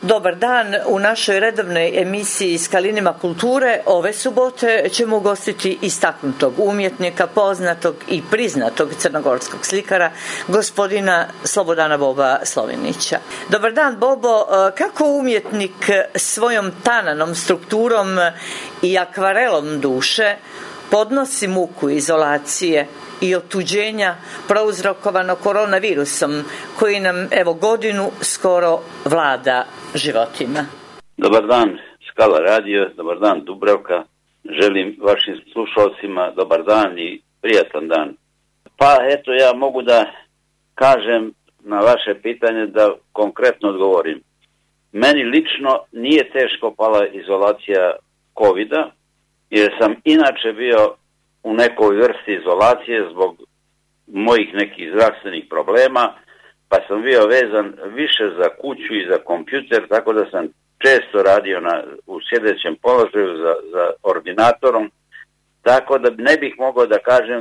Dobar dan, u našoj redovnoj emisiji Skalinima kulture ove subote ćemo ugostiti istaknutog umjetnika, poznatog i priznatog crnogorskog slikara, gospodina Slobodana Boba Slovinića. Dobar dan, Bobo, kako umjetnik svojom tananom strukturom i akvarelom duše podnosi muku izolacije i otuđenja prouzrokovano koronavirusom koji nam godinu skoro vlada životima? Dobar dan, Skala radio, dobar dan, Dubravka. Želim vašim slušalcima dobar dan i prijatan dan. Pa eto, ja mogu da kažem na vaše pitanje, da konkretno odgovorim. Meni lično nije teško pala izolacija COVID-a, jer sam inače bio u nekoj vrsti izolacije zbog mojih nekih zdravstvenih problema, pa sam bio vezan više za kuću i za kompjuter, tako da sam često radio u sjedećem položaju za ordinatorom, tako da ne bih mogao da kažem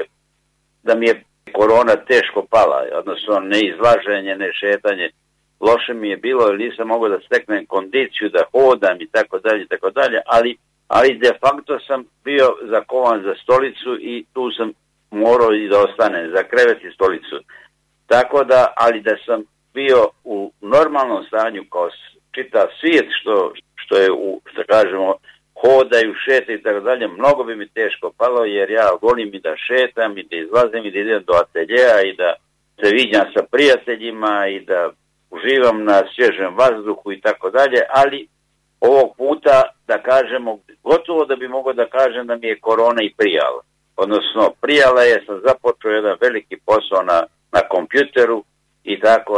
da mi je korona teško pala, odnosno ne izlaženje, ne šetanje. Loše mi je bilo jer nisam mogao da steknem kondiciju, da hodam i tako dalje, ali de facto sam bio zakovan za stolicu i tu sam morao i da ostanem za krevet i stolicu. Tako da, ali da sam bio u normalnom stanju kao čitav svijet što je što kažemo, hodaju, šetaju i tako dalje, mnogo bi mi teško palo jer ja volim i da šetam i da izlazim i da idem do ateljeja i da se viđam sa prijateljima i da uživam na svježem vazduhu i tako dalje, ali ovog puta, da kažemo, gotovo da bi mogao da kažem da mi je korona i prijala. Odnosno, prijala je, sam započeo jedan veliki posao na kompjuteru i tako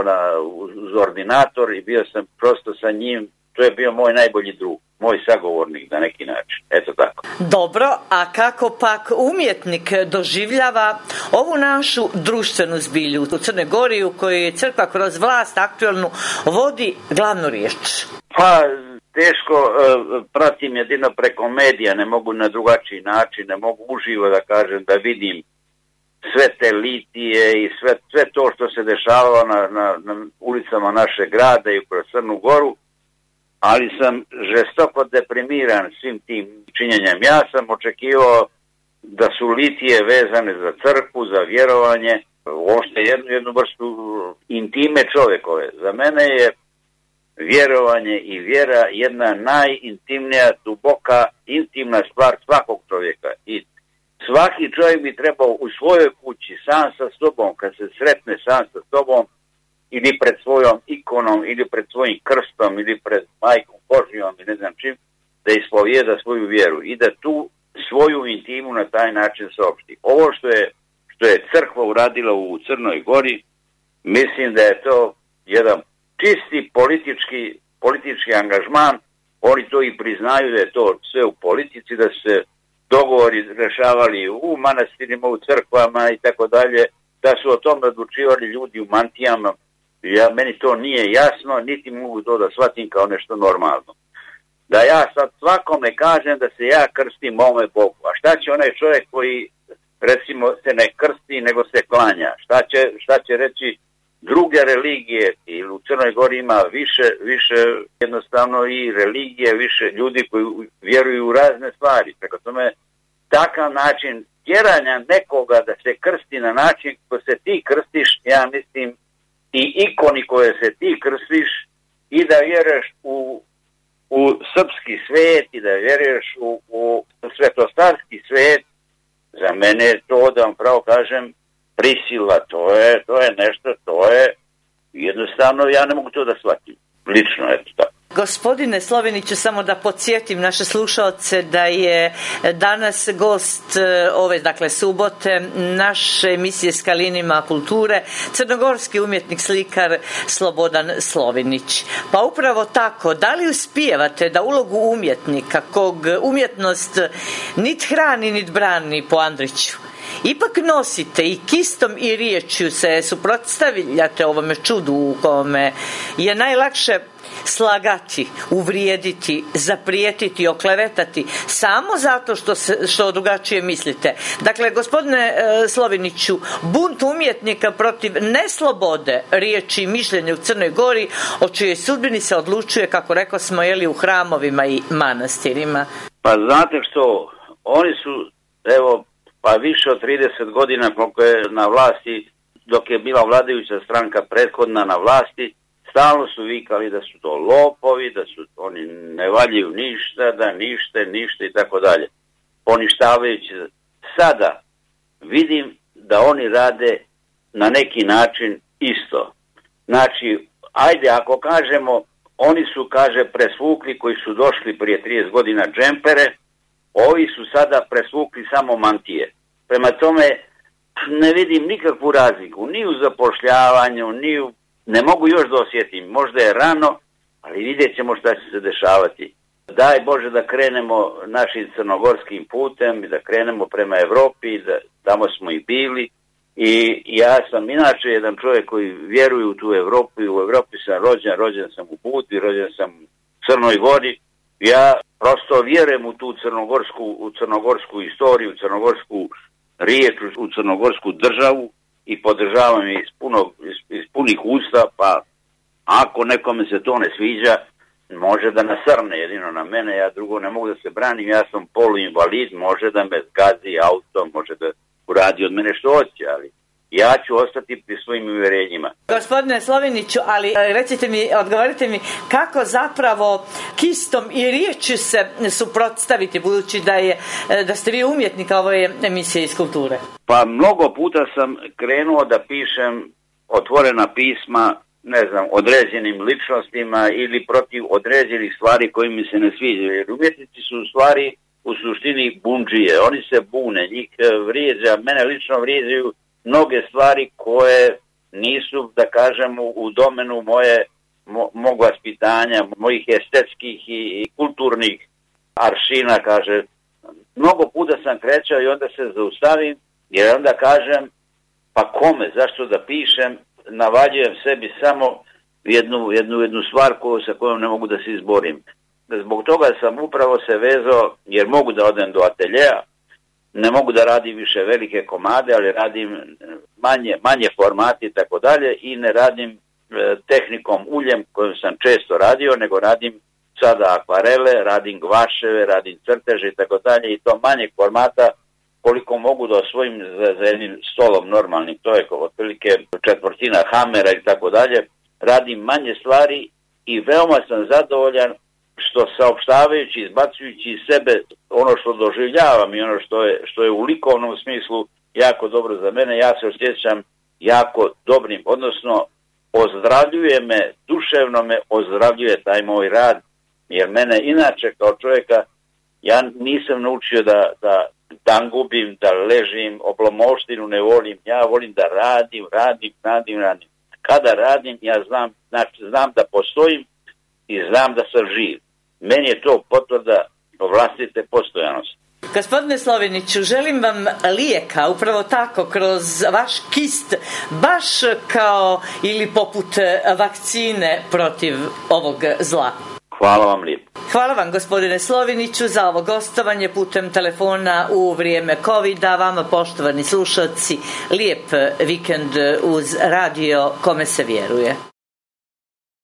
uz ordinator i bio sam prosto sa njim, to je bio moj najbolji drug, moj sagovornik na neki način, eto tako. Dobro, a kako pak umjetnik doživljava ovu našu društvenu zbilju u Crnoj Gori u kojoj je crkva kroz vlast aktualnu vodi glavnu riječ? Pa, teško pratim jedino preko medija, ne mogu na drugačiji način, ne mogu uživo da kažem da vidim sve te litije i sve to što se dešavalo na ulicama našeg grada i kroz Crnu Goru, ali sam žestoko deprimiran svim tim činjenjem. Ja sam očekivao da su litije vezane za crkvu, za vjerovanje, uopšte jednu vrstu intime čovjekove. Za mene je vjerovanje i vjera jedna najintimnija, duboka, intimna stvar svakog čovjeka. I svaki čovjek bi trebao u svojoj kući, sam sa sobom, kad se sretne sam sa sobom, ili pred svojom ikonom, ili pred svojim krstom, ili pred majkom Božijom, i ne znam čim, da ispovijeda svoju vjeru i da tu svoju intimu na taj način saopšti. Ovo što je crkva uradila u Crnoj Gori, mislim da je to jedan čisti politički angažman. Oni to i priznaju da je to sve u politici, da se dogovori rešavali u manastirima, u crkvama i tako dalje, da su o tome odlučivali ljudi u mantijama. Meni to nije jasno, niti mogu to da shvatim kao nešto normalno. Da ja sad svakome kažem da se ja krstim mome Bogu. A šta će onaj čovjek koji recimo se ne krsti nego se klanja? Šta će reći druge religije? I u Crnoj Gori ima više jednostavno i religije, više ljudi koji vjeruju u razne stvari. Preko tome, takav način tjeranja nekoga da se krsti na način ko se ti krstiš, ja mislim, i ikoni koje se ti krstiš i da vjeruješ u srpski svijet i da vjeruješ u svetostarski svijet, za mene je to, da vam pravo kažem, prisila. To je nešto, to je jednostavno, ja ne mogu to da shvatim. Lično, eto tako. Gospodine Sloviniću, samo da podsjetim naše slušaoce da je danas gost ove, subote, naše emisije Skalinima kulture, crnogorski umjetnik, slikar Slobodan Slovinić. Pa upravo tako, da li uspijevate da ulogu umjetnika, kog umjetnost nit hrani, nit brani po Andriću, ipak nosite i kistom i riječju se suprotstavljate ovome čudu u kome je najlakše slagati, uvrijediti, zaprijetiti, oklevetati samo zato što drugačije mislite. Dakle, gospodine Sloviniću, bunt umjetnika protiv neslobode riječi i mišljenja u Crnoj Gori, o čijoj sudbini se odlučuje, kako rekao smo, u hramovima i manastirima. Pa znate što, oni su, pa više od 30 godina koliko je na vlasti, dok je bila vladajuća stranka prethodna na vlasti, stalno su vikali da su to lopovi, da su oni ne valjaju ništa, da ništa i tako dalje. Poništavajući. Sada vidim da oni rade na neki način isto. Znači, ajde, ako kažemo, oni su, presvukli koji su došli prije 30 godina džempere, ovi su sada presvukli samo mantije. Prema tome, ne vidim nikakvu razliku, ni u zapošljavanju, ni u... Ne mogu još da osjetim, možda je rano, ali vidjet ćemo šta će se dešavati. Daj Bože da krenemo našim crnogorskim putem i da krenemo prema Evropi, da tamo smo i bili. I ja sam inače jedan čovjek koji vjeruje u tu Evropu i u Evropi sam rođen sam u Budvi, rođen sam u Crnoj Gori. Ja prosto vjerujem u tu crnogorsku istoriju, u crnogorsku riječ, u crnogorsku državu i podržavam je iz punih usta, pa ako nekome se to ne sviđa, može da nasrne jedino na mene, ja drugo ne mogu da se branim, ja sam poluinvalid, može da me zgazi auto, može da uradi od mene što hoće, ali ja ću ostati pri svojim uvjerenjima. Gospodine Sloviniću, ali odgovorite mi kako zapravo kistom i riječju se suprotstaviti, budući da ste vi umjetnik ove emisije iz kulture? Pa mnogo puta sam krenuo da pišem otvorena pisma, određenim ličnostima ili protiv određenih stvari koji mi se ne sviđaju. Jer umjetnici su u stvari u suštini bundžije, oni se bune, njih vrijeđa, mene lično vrijeđaju mnoge stvari koje nisu, da kažem, u domenu mog vaspitanja, mojih estetskih i kulturnih aršina, Mnogo puta sam krećao i onda se zaustavim, jer onda kažem, pa kome, zašto da pišem, navaljujem sebi samo jednu stvar sa kojom ne mogu da se izborim. Zbog toga sam upravo se vezao, jer mogu da odem do ateljeja, ne mogu da radim više velike komade, ali radim manje formati i tako dalje i ne radim tehnikom uljem kojom sam često radio, nego radim sada akvarele, radim gvaševe, radim crteže i tako dalje i to manjeg formata koliko mogu da osvojim za jednim stolom normalnim, to je otprilike četvrtina hamera i tako dalje, radim manje stvari i veoma sam zadovoljan što saopštavajući, izbacujući iz sebe ono što doživljavam i ono što je u likovnom smislu jako dobro za mene, ja se osjećam jako dobrim, odnosno ozdravljuje me, duševno me ozdravljuje taj moj rad, jer mene inače kao čovjeka, ja nisam naučio da dangubim, da ležim, oblomoštinu ne volim, ja volim da radim. Kada radim, ja znam da postojim i znam da sam živ. Meni je to potvrda vlastite postojanosti. Gospodine Sloviniću, želim vam lijeka, upravo tako, kroz vaš kist, baš kao ili poput vakcine protiv ovog zla. Hvala vam lijepo. Hvala vam, gospodine Sloviniću, za ovo gostovanje putem telefona u vrijeme COVID-a. Vama, poštovani slušalci, lijep vikend uz radio kome se vjeruje.